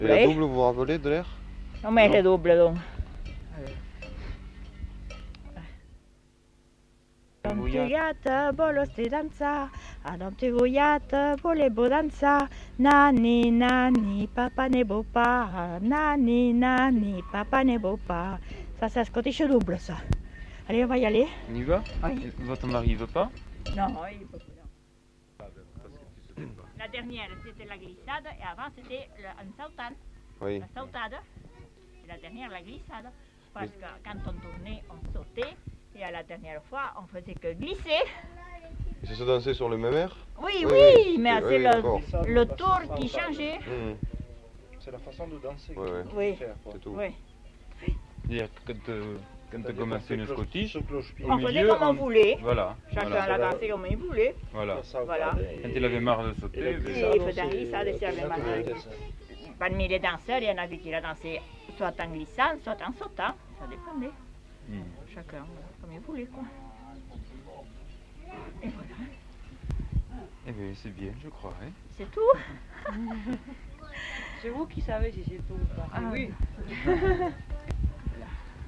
Et la double, vous vous rappelez de l'air? Non mais le double donc. Adamtegata bolosti danza, adamtegata volebo danza, nani nani papa ne beau pas, nani nani papa ne beau pas. Ça c'est un Scottish double ça. Allez on va y aller. On y va? Oui. Votre mari veut pas? Non, il ne peut pas. La dernière c'était la glissade et avant c'était un saltade. Oui. La saltade. Et la dernière la glissade. Parce que quand on tournait, on sautait. Et à la dernière fois, on faisait que glisser. Et ça se dansait sur le même air? Oui, Oui, oui, oui, mais oui, c'est le tour qui changeait. C'est la façon de danser. Oui, c'est tout. oui. C'est-à-dire que quand tu as commencé une Scottish, On faisait comme on voulait. Voilà. Chacun Voilà. l'a dansé comme il voulait. Voilà. Voilà. Quand il avait marre de sauter, Et il faisait un glissade et s'il y avait marre. Parmi les danseurs, il y en avait qui la dansaient soit en glissant, soit en sautant. Ça dépendait. Chacun comme il voulait, quoi. Et voilà. eh bien c'est bien, je crois. Hein. C'est tout. C'est vous qui savez si c'est tout ou pas. Ah oui.